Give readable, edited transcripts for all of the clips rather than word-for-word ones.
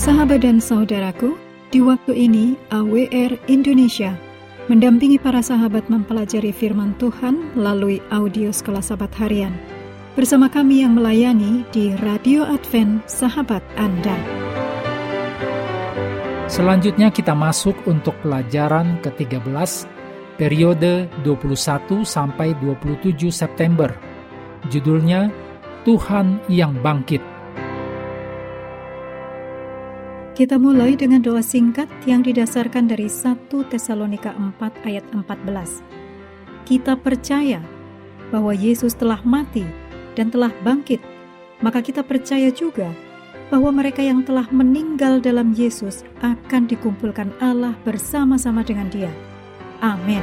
Sahabat dan saudaraku, di waktu ini AWR Indonesia mendampingi para sahabat mempelajari firman Tuhan melalui audio Sekolah Sahabat Harian. Bersama kami yang melayani di Radio Advent Sahabat Anda. Selanjutnya kita masuk untuk pelajaran ke-13, periode 21 sampai 27 September. Judulnya, Tuhan yang Bangkit. Kita mulai dengan doa singkat yang didasarkan dari 1 Tesalonika 4 ayat 14. Kita percaya bahwa Yesus telah mati dan telah bangkit, maka kita percaya juga bahwa mereka yang telah meninggal dalam Yesus akan dikumpulkan Allah bersama-sama dengan Dia. Amin.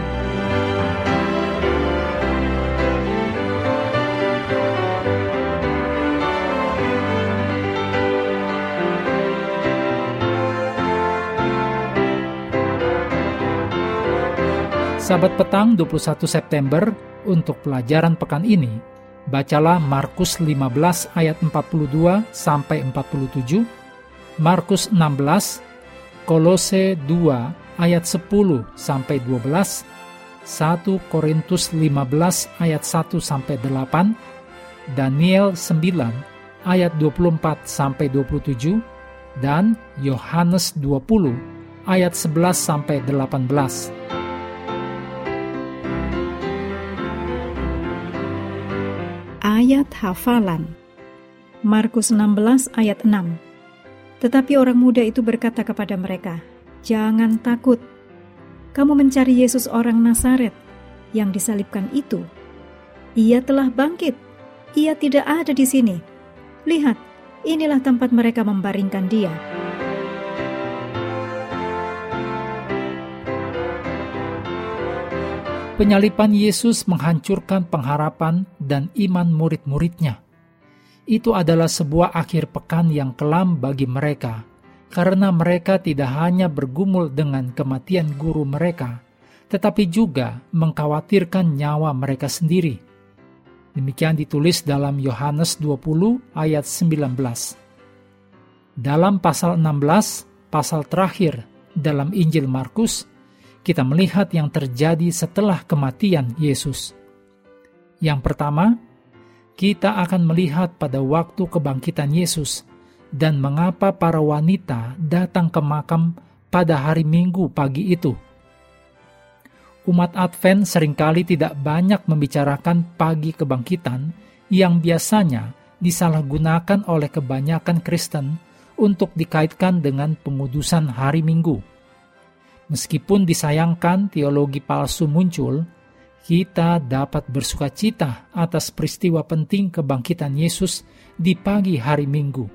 Sahabat petang 21 September, untuk pelajaran pekan ini, bacalah Markus 15 ayat 42 sampai 47, Markus 16, Kolose 2 ayat 10 sampai 12, 1 Korintus 15 ayat 1 sampai 8, Daniel 9 ayat 24 sampai 27, dan Yohanes 20 ayat 11 sampai 18. Ayat hafalan. Markus 16 ayat 6. Tetapi orang muda itu berkata kepada mereka, "Jangan takut. Kamu mencari Yesus orang Nazaret yang disalibkan itu. Ia telah bangkit. Ia tidak ada di sini. Lihat, inilah tempat mereka membaringkan Dia." Penyaliban Yesus menghancurkan pengharapan dan iman murid-muridnya. Itu adalah sebuah akhir pekan yang kelam bagi mereka, karena mereka tidak hanya bergumul dengan kematian guru mereka, tetapi juga mengkhawatirkan nyawa mereka sendiri. Demikian ditulis dalam Yohanes 20 ayat 19. Dalam pasal 16, pasal terakhir dalam Injil Markus, kita melihat yang terjadi setelah kematian Yesus. Yang pertama, kita akan melihat pada waktu kebangkitan Yesus dan mengapa para wanita datang ke makam pada hari Minggu pagi itu. Umat Advent seringkali tidak banyak membicarakan pagi kebangkitan yang biasanya disalahgunakan oleh kebanyakan Kristen untuk dikaitkan dengan pengudusan hari Minggu. Meskipun disayangkan teologi palsu muncul, kita dapat bersukacita atas peristiwa penting kebangkitan Yesus di pagi hari Minggu.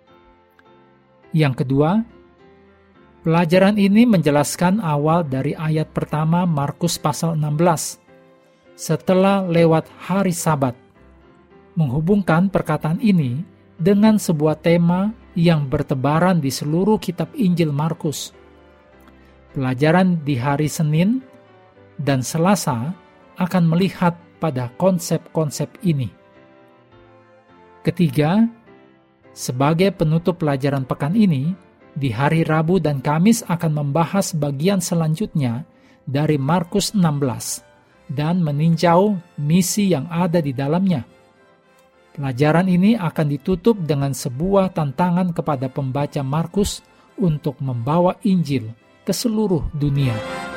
Yang kedua, pelajaran ini menjelaskan awal dari ayat pertama Markus pasal 16, setelah lewat hari Sabat, menghubungkan perkataan ini dengan sebuah tema yang bertebaran di seluruh kitab Injil Markus. Pelajaran di hari Senin dan Selasa akan melihat pada konsep-konsep ini. Ketiga, sebagai penutup pelajaran pekan ini, di hari Rabu dan Kamis akan membahas bagian selanjutnya dari Markus 16 dan meninjau misi yang ada di dalamnya. Pelajaran ini akan ditutup dengan sebuah tantangan kepada pembaca Markus untuk membawa Injil ke seluruh dunia.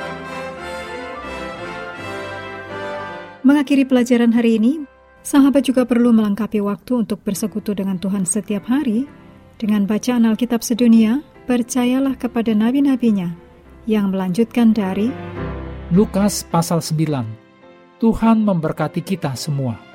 Mengakhiri pelajaran hari ini, sahabat juga perlu melengkapi waktu untuk bersekutu dengan Tuhan setiap hari dengan bacaan Alkitab sedunia. Percayalah kepada nabi-nabinya yang melanjutkan dari Lukas pasal 9. Tuhan memberkati kita semua.